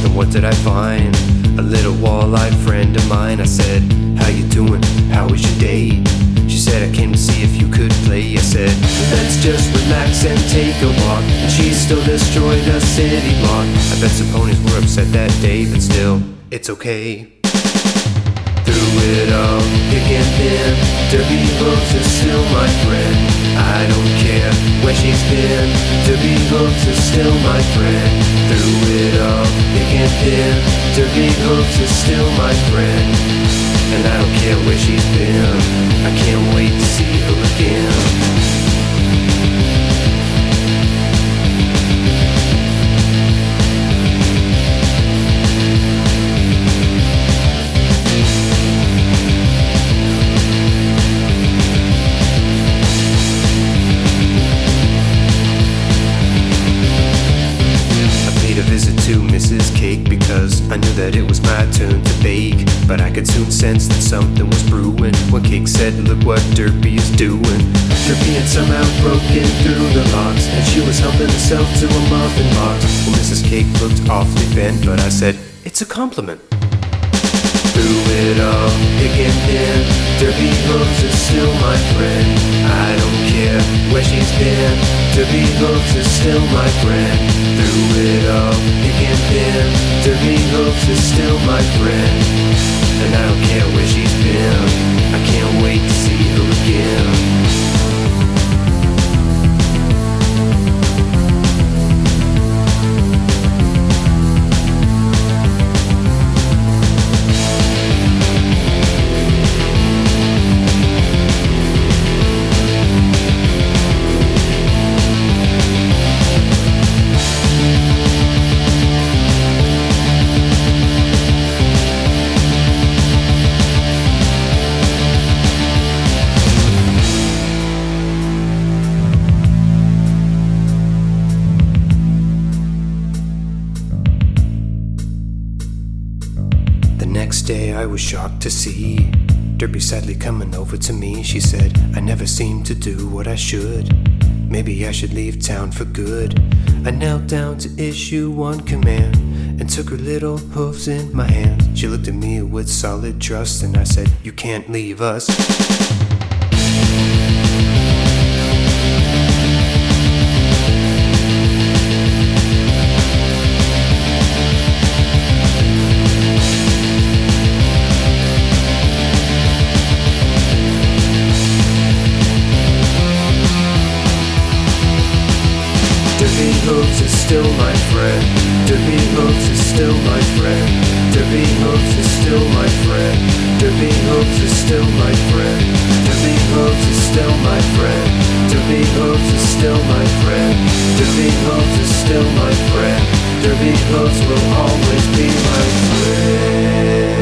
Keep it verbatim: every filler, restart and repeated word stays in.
and what did I find? A little wall-eyed friend of mine. I said, how you doing? How was your day? She said, I came to see if you could play. I said, let's just relax and take a walk. And she still destroyed a city block. I bet some ponies were upset that day, but still, it's okay. Through it all, thick and thin, Derby Hooks is still my friend. I don't care where she's been, Derby Hooks is still my friend. Through it all, thick and thin, Derby Hooks is still my friend. And I don't care where she's been, I can't wait to see her again. To Missus Cake because I knew that it was my turn to bake. But I could soon sense that something was brewing when Cake said, look what Derby is doing. Derby had somehow broken through the locks, and she was helping herself to a muffin box. Well, Missus Cake looked awfully bent, but I said, it's a compliment. Through it all, thick and thin, Derby Hooks is still my friend. I don't care where she's been, Derby Hooks is still my friend. Through it all, thick and thin, Derby Hooks is still my friend. And I don't care where she's been, I can't wait to see her again. Next day I was shocked to see Derby sadly coming over to me. She said, I never seem to do what I should. Maybe I should leave town for good. I knelt down to issue one command and took her little hooves in my hands. She looked at me with solid trust and I said, you can't leave us. Derby Hooks is still my friend. Derby Hooks is still my friend. Derby Hooks is still my friend. Derby Hooks is still my friend. Derby Hooks is still my friend. Derby Hooks is still my friend. Derby Hooks is still my friend. Derby Hooks will always be my friend.